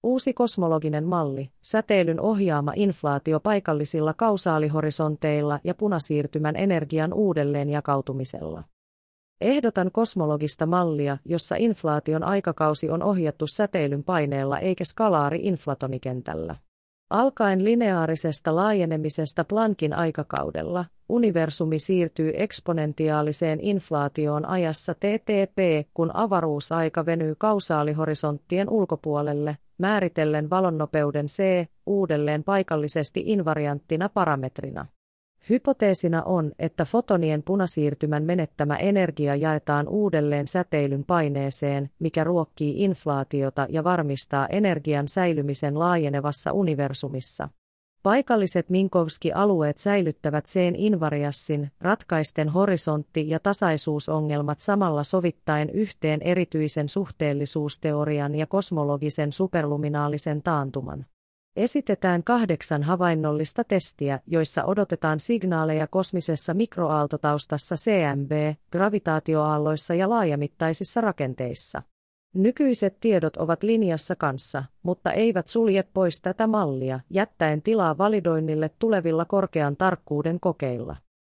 Uusi kosmologinen malli, säteilyn ohjaama inflaatio paikallisilla kausaalihorisonteilla ja punasiirtymän energian uudelleenjakautumisella. Ehdotan kosmologista mallia, jossa inflaation aikakausi on ohjattu säteilyn paineella eikä skalaari-inflatonikentällä. Alkaen lineaarisesta laajenemisesta Planckin aikakaudella, universumi siirtyy eksponentiaaliseen inflaatioon ajassa ttp, kun avaruusaika venyy kausaalihorisonttien ulkopuolelle, määritellen valonnopeuden c, uudelleen paikallisesti invarianttina parametrina. Hypoteesina on, että fotonien punasiirtymän menettämä energia jaetaan uudelleen säteilyn paineeseen, mikä ruokkii inflaatiota ja varmistaa energian säilymisen laajenevassa universumissa. Paikalliset Minkowski-alueet säilyttävät C:n invarianssin, ratkaisten horisontti- ja tasaisuusongelmat samalla sovittaen yhteen erityisen suhteellisuusteorian ja kosmologisen superluminaalisen taantuman. Esitetään 8 havainnollista testiä, joissa odotetaan signaaleja kosmisessa mikroaaltotaustassa CMB, gravitaatioaalloissa ja laajamittaisissa rakenteissa. Nykyiset tiedot ovat linjassa kanssa, mutta eivät sulje pois tätä mallia, jättäen tilaa validoinnille tulevilla korkean tarkkuuden kokeilla.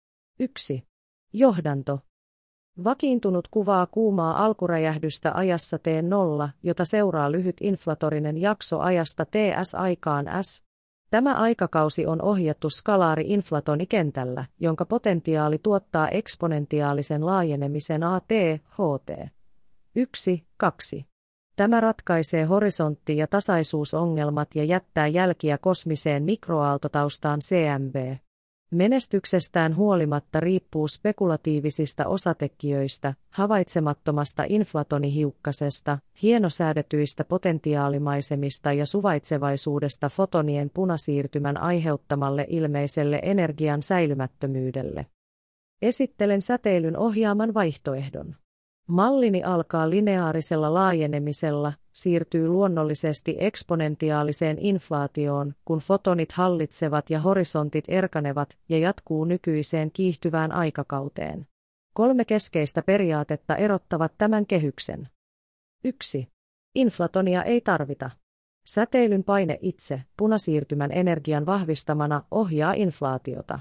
1. Johdanto. Vakiintunut kuvaa kuumaa alkuräjähdystä ajassa T0, jota seuraa lyhyt inflatorinen jakso ajasta TS aikaan S. Tämä aikakausi on ohjattu skalaari-inflatonikentällä, jonka potentiaali tuottaa eksponentiaalisen laajenemisen AT/HT. 1, 2. Tämä ratkaisee horisontti- ja tasaisuusongelmat ja jättää jälkiä kosmiseen mikroaaltotaustaan CMB. Menestyksestään huolimatta riippuu spekulatiivisista osatekijöistä, havaitsemattomasta inflatonihiukkasesta, hienosäädetyistä potentiaalimaisemista ja suvaitsevaisuudesta fotonien punasiirtymän aiheuttamalle ilmeiselle energian säilymättömyydelle. Esittelen säteilyn ohjaaman vaihtoehdon. Mallini alkaa lineaarisella laajenemisella, siirtyy luonnollisesti eksponentiaaliseen inflaatioon, kun fotonit hallitsevat ja horisontit erkanevat, ja jatkuu nykyiseen kiihtyvään aikakauteen. 3 keskeistä periaatetta erottavat tämän kehyksen. 1. Inflatonia ei tarvita. Säteilyn paine itse, punasiirtymän energian vahvistamana, ohjaa inflaatiota.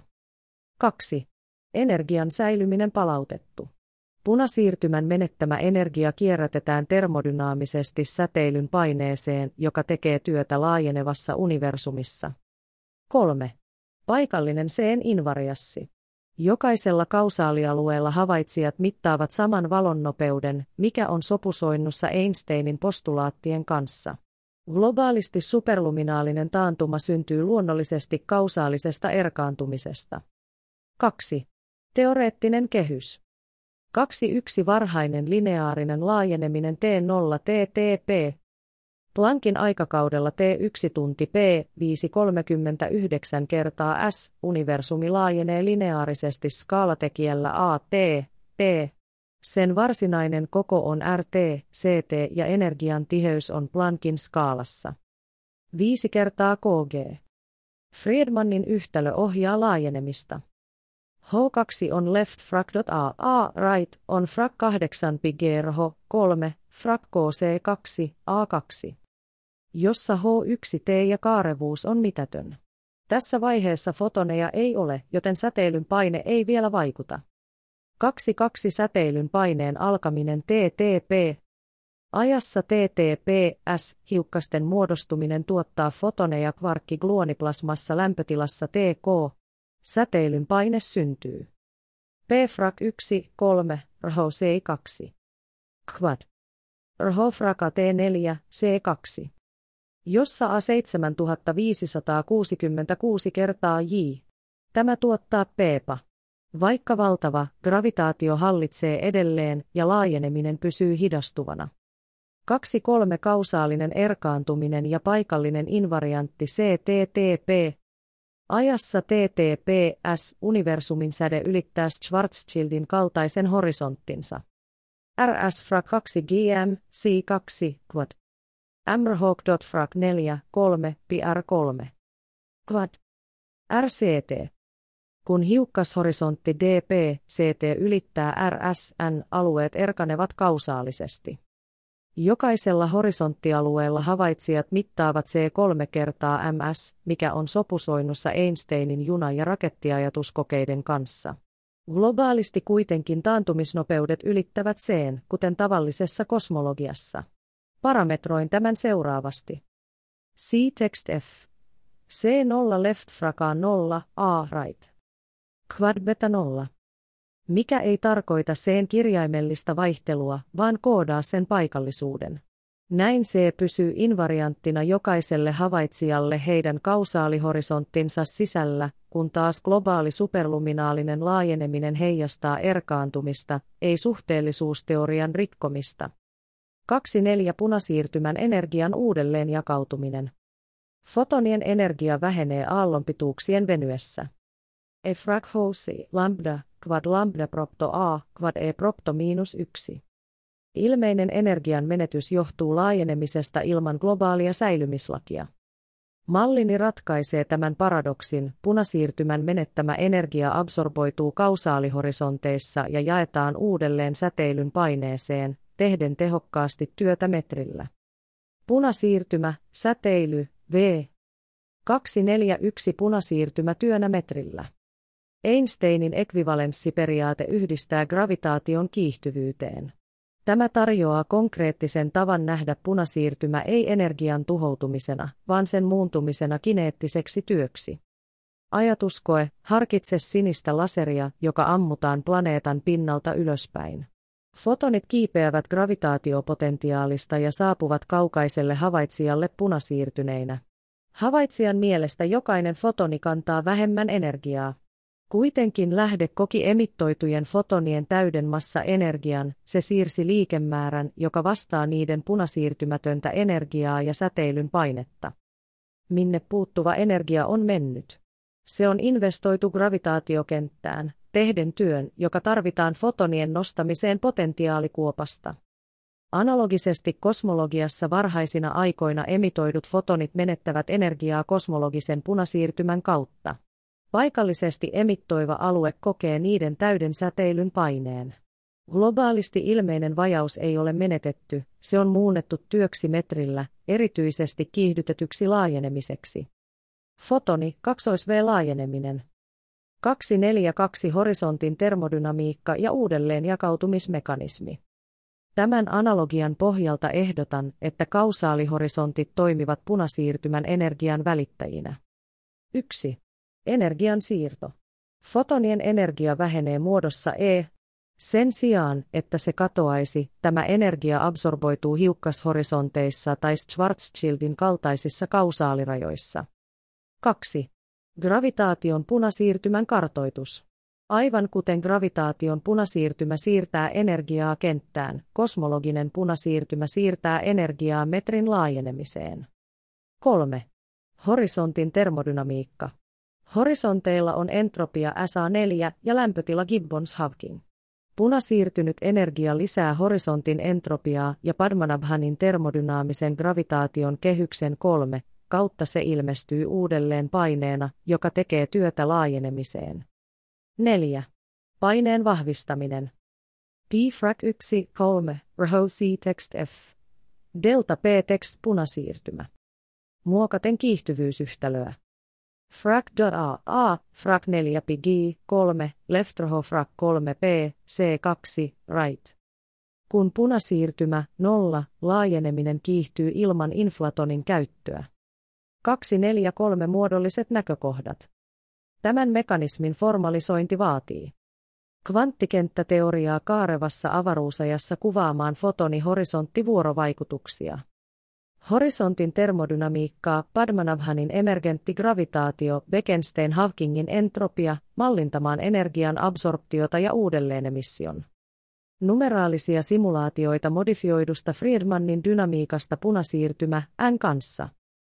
2. Energian säilyminen palautettu. Punasiirtymän menettämä energia kierrätetään termodynaamisesti säteilyn paineeseen, joka tekee työtä laajenevassa universumissa. 3. Paikallinen C:n invarianssi. Jokaisella kausaalialueella havaitsijat mittaavat saman valonnopeuden, mikä on sopusoinnussa Einsteinin postulaattien kanssa. Globaalisti superluminaalinen taantuma syntyy luonnollisesti kausaalisesta erkaantumisesta. 2. Teoreettinen kehys. 2.1 Varhainen lineaarinen laajeneminen T0 ttp. Planckin aikakaudella T1 tunti p 5,39 kertaa s, universumi laajenee lineaarisesti skaalatekijällä at, t. Sen varsinainen koko on rt, ct ja energian tiheys on Planckin skaalassa. 5 kertaa kg. Friedmanin yhtälö ohjaa laajenemista. H2 on left frac a right on frac 8 pi H 3 frac kc2 a2, jossa H1 t ja kaarevuus on mitätön. Tässä vaiheessa fotoneja ei ole, joten säteilyn paine ei vielä vaikuta. 2 säteilyn paineen alkaminen ttp. Ajassa ttp/s hiukkasten muodostuminen tuottaa fotoneja kvarkki-gluoniplasmassa lämpötilassa Tk. Säteilyn paine syntyy. P frac 1, 3, Rh C2. Quad. Rh frac T4, C2. Jossa A 7566 kertaa J. Tämä tuottaa P:pa. Vaikka valtava, gravitaatio hallitsee edelleen ja laajeneminen pysyy hidastuvana. 2-3 kausaalinen erkaantuminen ja paikallinen invariantti CTTP. Ajassa ttp/s universumin säde ylittää Schwarzschildin kaltaisen horisonttinsa. RS frac 2 gm, C2, quad. Mrhog. frac 4, 3, pi R3. Quad. RCT. Kun hiukkashorisontti dp, ct ylittää RSN, alueet erkanevat kausaalisesti. Jokaisella horisonttialueella havaitsijat mittaavat C3 kertaa ms, mikä on sopusoinnussa Einsteinin juna- ja rakettiajatuskokeiden kanssa. Globaalisti kuitenkin taantumisnopeudet ylittävät C:n, kuten tavallisessa kosmologiassa. Parametroin tämän seuraavasti. C-text F. C0 left fraka 0, A right. Quad beta 0. Mikä ei tarkoita C:n kirjaimellista vaihtelua, vaan koodaa sen paikallisuuden. Näin C pysyy invarianttina jokaiselle havaitsijalle heidän kausaalihorisonttinsa sisällä, kun taas globaali superluminaalinen laajeneminen heijastaa erkaantumista, ei suhteellisuusteorian rikkomista. 2.4 Punasiirtymän energian uudelleenjakautuminen. Fotonien energia vähenee aallonpituuksien venyessä. Efrak housi lambda, quad lambda propto a, quad e propto -1. Ilmeinen energian menetys johtuu laajenemisesta ilman globaalia säilymislakia. Mallini ratkaisee tämän paradoksin, punasiirtymän menettämä energia absorboituu kausaalihorisonteissa ja jaetaan uudelleen säteilyn paineeseen, tehden tehokkaasti työtä metrillä. Punasiirtymä, säteily, V. 241 punasiirtymä työnä metrillä. Einsteinin ekvivalenssiperiaate yhdistää gravitaation kiihtyvyyteen. Tämä tarjoaa konkreettisen tavan nähdä punasiirtymä ei energian tuhoutumisena, vaan sen muuntumisena kineettiseksi työksi. Ajatuskoe, harkitse sinistä laseria, joka ammutaan planeetan pinnalta ylöspäin. Fotonit kiipeävät gravitaatiopotentiaalista ja saapuvat kaukaiselle havaitsijalle punasiirtyneinä. Havaitsijan mielestä jokainen fotoni kantaa vähemmän energiaa. Kuitenkin lähde koki emittoitujen fotonien täyden massa-energian, se siirsi liikemäärän, joka vastaa niiden punasiirtymätöntä energiaa ja säteilyn painetta. Minne puuttuva energia on mennyt? Se on investoitu gravitaatiokenttään, tehden työn, joka tarvitaan fotonien nostamiseen potentiaalikuopasta. Analogisesti kosmologiassa varhaisina aikoina emitoidut fotonit menettävät energiaa kosmologisen punasiirtymän kautta. Paikallisesti emittoiva alue kokee niiden täyden säteilyn paineen. Globaalisti ilmeinen vajaus ei ole menetetty, se on muunnettu työksi metrillä, erityisesti kiihdytetyksi laajenemiseksi. Fotoni, -V-laajeneminen. 242 Horisontin termodynamiikka ja uudelleenjakautumismekanismi. Tämän analogian pohjalta ehdotan, että kausaalihorisontit toimivat punasiirtymän energian välittäjinä. 1. Energian siirto. Fotonien energia vähenee muodossa E. Sen sijaan, että se katoaisi, tämä energia absorboituu hiukkashorisonteissa tai Schwarzschildin kaltaisissa kausaalirajoissa. 2. Gravitaation punasiirtymän kartoitus. Aivan kuten gravitaation punasiirtymä siirtää energiaa kenttään, kosmologinen punasiirtymä siirtää energiaa metrin laajenemiseen. 3. Horisontin termodynamiikka. Horisonteilla on entropia SA4 ja lämpötila Gibbons-Hawking. Punasiirtynyt energia lisää horisontin entropiaa ja Padmanabhanin termodynaamisen gravitaation kehyksen 3 kautta se ilmestyy uudelleen paineena, joka tekee työtä laajenemiseen. 4. Paineen vahvistaminen. P-frac 1, 3, Rho C-text F. Delta P-text punasiirtymä. Muokaten kiihtyvyysyhtälöä. Frac.a, frac 4 pi g, 3, left rho frac 3 p, c2, right. Kun punasiirtymä, 0, laajeneminen kiihtyy ilman inflatonin käyttöä. 243 muodolliset näkökohdat. Tämän mekanismin formalisointi vaatii kvanttikenttäteoriaa kaarevassa avaruusajassa kuvaamaan fotoni-horisonttivuorovaikutuksia. Horisontin termodynamiikkaa, Padmanabhanin emergentti gravitaatio, Bekenstein-Hawkingin entropia, mallintamaan energian absorptiota ja uudelleenemission. Numeraalisia simulaatioita modifioidusta Friedmanin dynamiikasta punasiirtymä, n kanssa.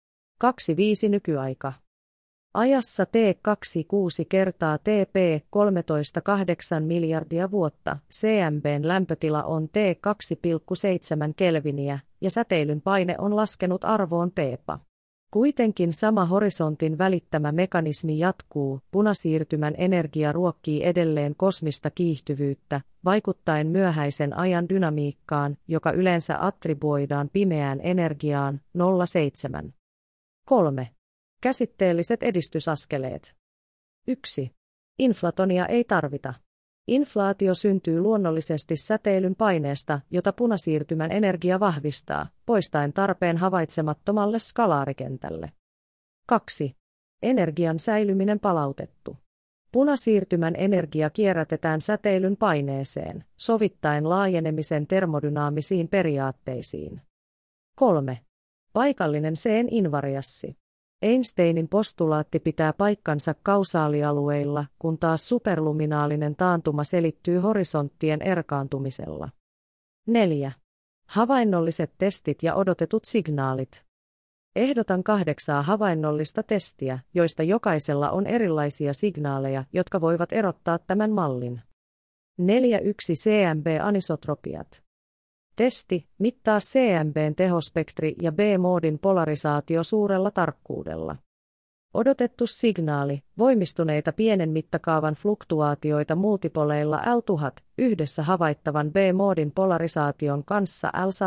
25 nykyaika. Ajassa T26 kertaa TP 13,8 miljardia vuotta, CMB:n lämpötila on T2,7 kelviniä, ja säteilyn paine on laskenut arvoon peepa. Kuitenkin sama horisontin välittämä mekanismi jatkuu, punasiirtymän energia ruokkii edelleen kosmista kiihtyvyyttä, vaikuttaen myöhäisen ajan dynamiikkaan, joka yleensä attribuoidaan pimeään energiaan, 07. 3. Käsitteelliset edistysaskeleet. 1. Inflatonia ei tarvita. Inflaatio syntyy luonnollisesti säteilyn paineesta, jota punasiirtymän energia vahvistaa, poistaen tarpeen havaitsemattomalle skalaarikentälle. 2. Energian säilyminen palautettu. Punasiirtymän energia kierrätetään säteilyn paineeseen, sovittaen laajenemisen termodynaamisiin periaatteisiin. 3. Paikallinen C:n invarianssi. Einsteinin postulaatti pitää paikkansa kausaalialueilla, kun taas superluminaalinen taantuma selittyy horisonttien erkaantumisella. 4. Havainnolliset testit ja odotetut signaalit. Ehdotan 8 havainnollista testiä, joista jokaisella on erilaisia signaaleja, jotka voivat erottaa tämän mallin. 4.1 CMB-anisotropiat. Testi, mittaa CMB:n tehospektri ja B-moodin polarisaatio suurella tarkkuudella. Odotettu signaali, voimistuneita pienen mittakaavan fluktuaatioita multipoleilla L1000, yhdessä havaittavan B-moodin polarisaation kanssa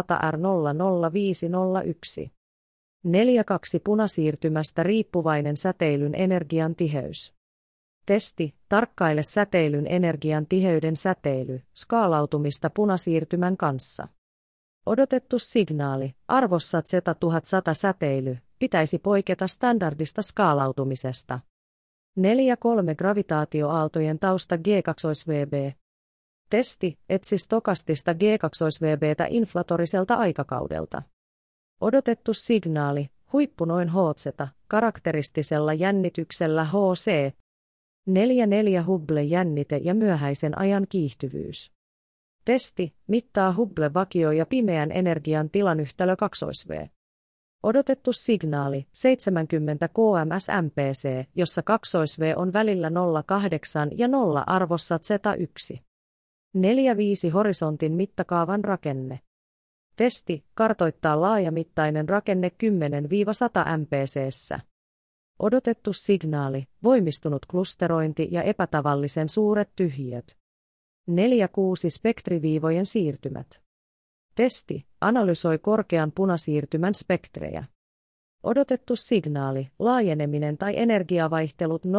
L100R00501. 4.2 punasiirtymästä riippuvainen säteilyn energian tiheys. Testi, tarkkaile säteilyn energian tiheyden säteily, skaalautumista punasiirtymän kanssa. Odotettu signaali, arvossa Z1100 säteily, pitäisi poiketa standardista skaalautumisesta. 4.3 gravitaatioaaltojen tausta G2VB. Testi, etsi stokastista G2VBtä inflatoriselta aikakaudelta. Odotettu signaali, huippu noin Hz, karakteristisella jännityksellä Hc. 4.4 Hubble-jännite ja myöhäisen ajan kiihtyvyys. Testi, mittaa Hubble-vakio ja pimeän energian tilanyhtälö 2V. Odotettu signaali, 70 kms/MPC, jossa 2V on välillä 0,8 ja 0 arvossa Z1. 4.5 horisontin mittakaavan rakenne. Testi, kartoittaa laajamittainen rakenne 10-100 MPC:ssä. Odotettu signaali, voimistunut klusterointi ja epätavallisen suuret tyhjiöt. 4.6 spektriviivojen siirtymät. Testi, analysoi korkean punasiirtymän spektrejä. Odotettu signaali, laajeneminen tai energiavaihtelut 0,1–1%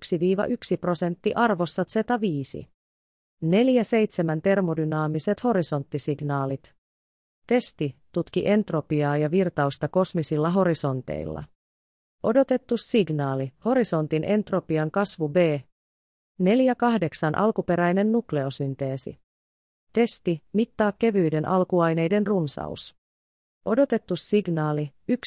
arvossa Z5. 4.7 termodynaamiset horisontisignaalit. Testi, tutki entropiaa ja virtausta kosmisilla horisonteilla. Odotettu signaali, horisontin entropian kasvu B. 4.8 alkuperäinen nukleosynteesi. Testi, mittaa kevyyden alkuaineiden runsaus. Odotettu signaali,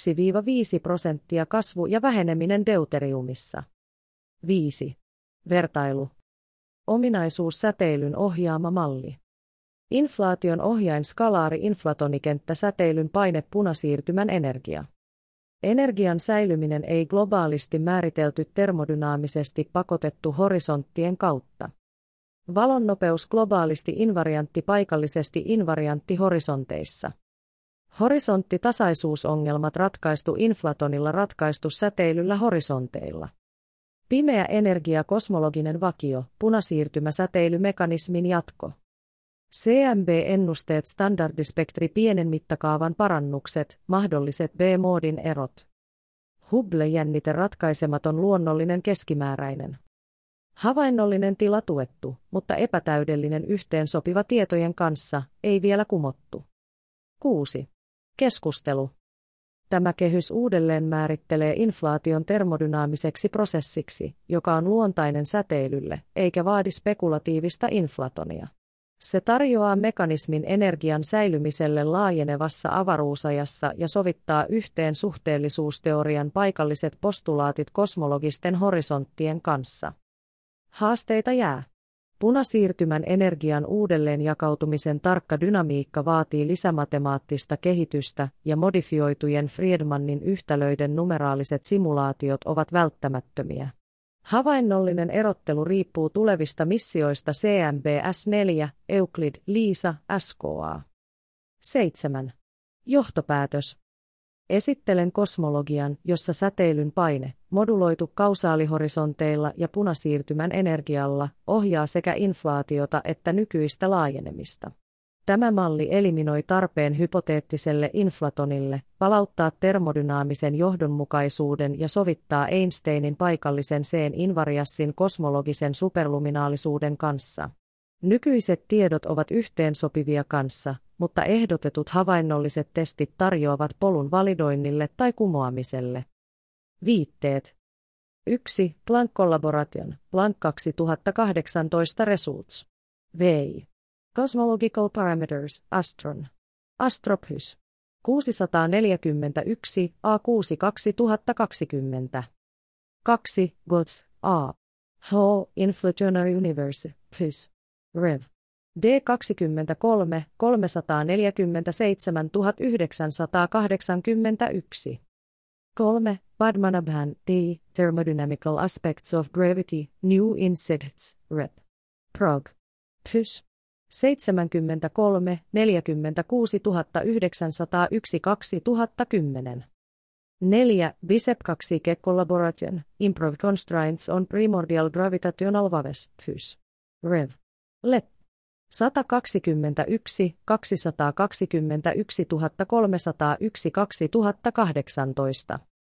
1–5% kasvu ja väheneminen deuteriumissa. 5. Vertailu. Ominaisuus säteilyn ohjaama malli. Inflaation ohjain skalaari-inflatonikenttä säteilyn paine punasiirtymän energia. Energian säilyminen ei globaalisti määritelty termodynaamisesti pakotettu horisonttien kautta. Valon nopeus globaalisti invariantti paikallisesti invariantti horisonteissa. Horisonttitasaisuusongelmat ratkaistu inflatonilla ratkaistu säteilyllä horisonteilla. Pimeä energia kosmologinen vakio, punasiirtymäsäteilymekanismin jatko. CMB-ennusteet standardispektri pienen mittakaavan parannukset, mahdolliset B-moodin erot. Hubble-jännite ratkaisematon luonnollinen keskimääräinen. Havainnollinen tila tuettu, mutta epätäydellinen yhteensopiva tietojen kanssa, ei vielä kumottu. 6. Keskustelu. Tämä kehys uudelleen määrittelee inflaation termodynaamiseksi prosessiksi, joka on luontainen säteilylle, eikä vaadi spekulatiivista inflatonia. Se tarjoaa mekanismin energian säilymiselle laajenevassa avaruusajassa ja sovittaa yhteen suhteellisuusteorian paikalliset postulaatit kosmologisten horisonttien kanssa. Haasteita jää. Punasiirtymän energian uudelleenjakautumisen tarkka dynamiikka vaatii lisämatemaattista kehitystä ja modifioitujen Friedmanin yhtälöiden numeraaliset simulaatiot ovat välttämättömiä. Havainnollinen erottelu riippuu tulevista missioista CMB-S4, Euclid, LISA, SKA. 7. Johtopäätös. Esittelen kosmologian, jossa säteilyn paine, moduloitu kausaalihorisonteilla ja punasiirtymän energialla, ohjaa sekä inflaatiota että nykyistä laajenemista. Tämä malli eliminoi tarpeen hypoteettiselle inflatonille, palauttaa termodynaamisen johdonmukaisuuden ja sovittaa Einsteinin paikallisen C-invariassin kosmologisen superluminaalisuuden kanssa. Nykyiset tiedot ovat yhteensopivia kanssa, mutta ehdotetut havainnolliset testit tarjoavat polun validoinnille tai kumoamiselle. Viitteet. 1. Planck Collaboration, Planck 2018 Results. VI. Cosmological Parameters, Astron. Astrophysics. 641, A6 2020. 2. Goth, A. Ho, Inflationary Universe, Phys. Rev. D23, 347 981. 3. Padmanabhan, D. Thermodynamical Aspects of Gravity, New Insights, Rep. Prog. Phys. 73, 46 901 2010. 4. Bicep 2 Collaboration, Improved Constraints on Primordial Gravitational Waves, Phys. Rev. Let. 121, 221 301 2018.